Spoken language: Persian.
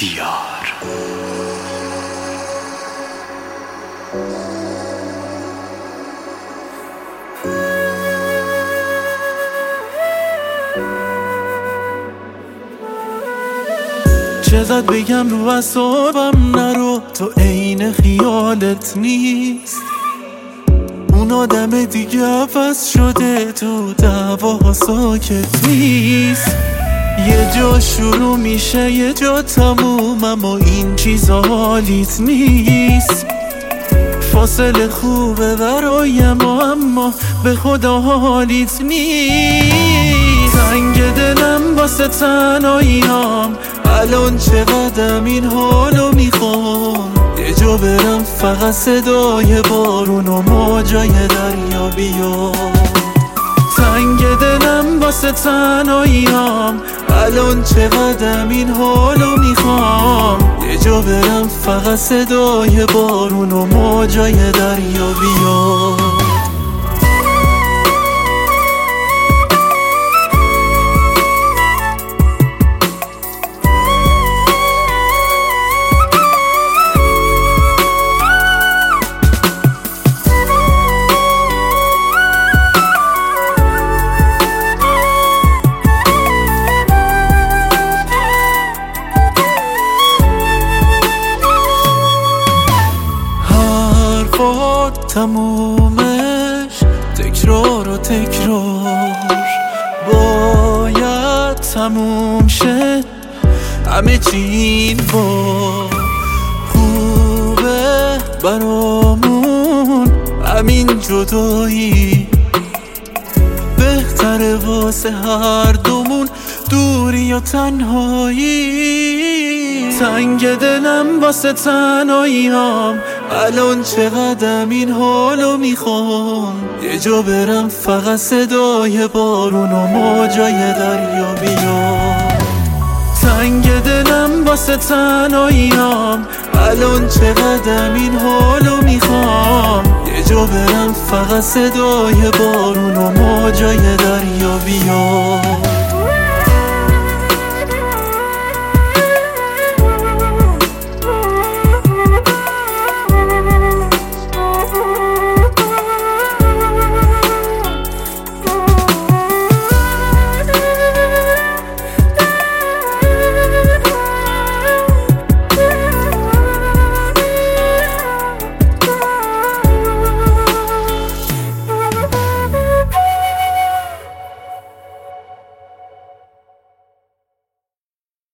دیار. چقدر بگم رو اعصابم نرو، تو عین خیالت نیست. اون آدم دیگه عوض شده، تو دعواها ساکت نیست. یه جا شروع میشه یه جا تموم، اما این چیزا حالیت نیست. فاصله خوبه برایم اما به خدا حالیت نیست. تنگ دلم واسه تنهاییام، الان چقدرم این حالو میخوام. یه جا برم فقط صدای بارون و موجای دریا بیاد. تنگ دلم واسه تنهاییام، الان چقدرم این حالو میخوام. یه جا برم فقط صدای بارون و موجای دریا بیاد. تمومش تکرار و تکرار باید تموم شه. همه چی این بار خوبه برامون، همین جدایی بهتره واسه هر دومون، دوری یا تنهایی. تنگ دلم واسه تنهاییام، الان چقدرم این حالو میخوام. یه جا برم فقط صدای بارون و موجای دریا بیاد. تنگ دلم واسه تنهاییام، الان چقدرم این حالو میخوام. یه جا برم فقط صدای بارون و موجای دریا بیاد.